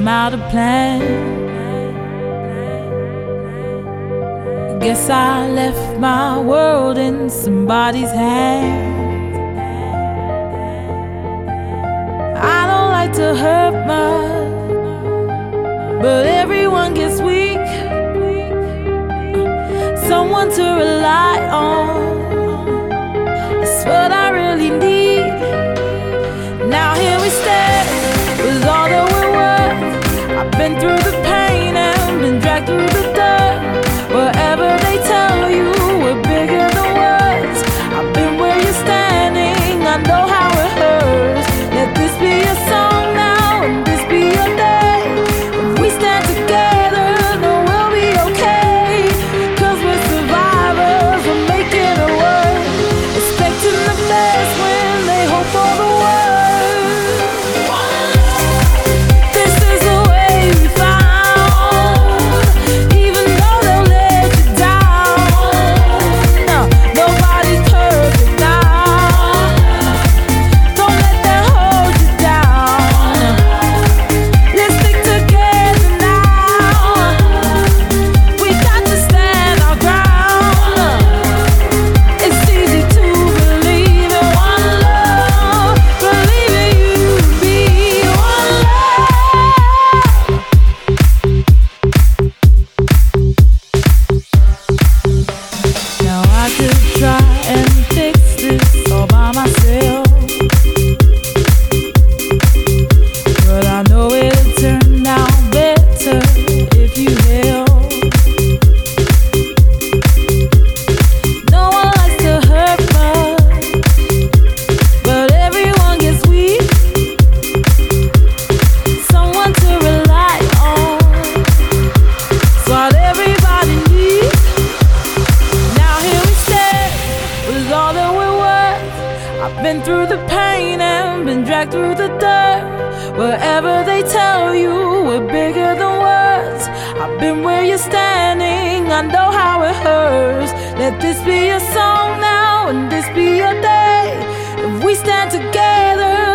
I'm out of plan. Guess I left my world in somebody's hands. I don't like to hurt much, but everyone gets weak. Someone to rely on, that's what I really need. Now here we stand with all that we're worth. I've been through the pain and been dragged through the dirt. Whatever they tell you, we're bigger than words. I've been where you're standing, I know how it hurts. Let this be a song now and this be your day. If we stand together, then we'll be okay. 'Cause we're survivors, we're making it work. Expecting the best when they hope for the worst. I've been through the pain and been dragged through the dirt. Wherever they tell you, we're bigger than words. I've been where you're standing, I know how it hurts. Let this be your song now and this be your day. If we stand together,